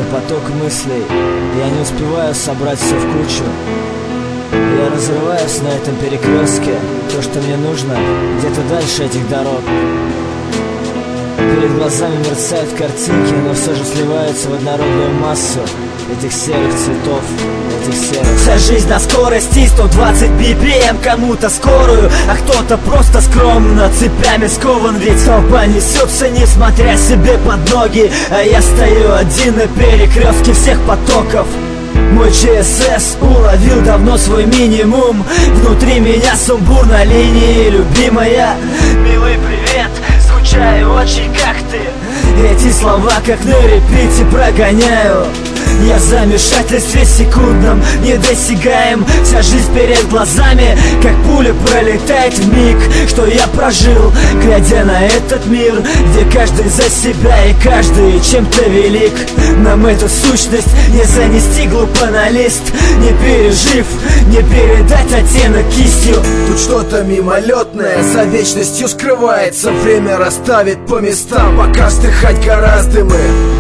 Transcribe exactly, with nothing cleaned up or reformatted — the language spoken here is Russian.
поток мыслей. Я не успеваю собрать все в кучу. Я разрываюсь на этом перекрестке. То, что мне нужно, где-то дальше этих дорог. Перед глазами мерцают картинки, но все же сливаются в однородную массу этих серых цветов, этих серых. Вся жизнь на скорости сто двадцать би пи эм, кому-то скорую, а кто-то просто скромно цепями скован. Ведь толпа несется, несмотря себе под ноги, а я стою один на перекрестке всех потоков. Мой ЧСС уловил давно свой минимум. Внутри меня сумбур на линии, любимая. Милый привет, скучаю очень, как ты. Эти слова как на репите прогоняю. Я в замешательстве секундном, недосягаем. Вся жизнь перед глазами, как пуля пролетает в миг, что я прожил, глядя на этот мир, где каждый за себя и каждый чем-то велик. Нам эту сущность не занести глупо на лист, не пережив, не передать оттенок кистью. Тут что-то мимолетное за вечностью скрывается. Время расставит по местам, пока вздыхать гораздо мы.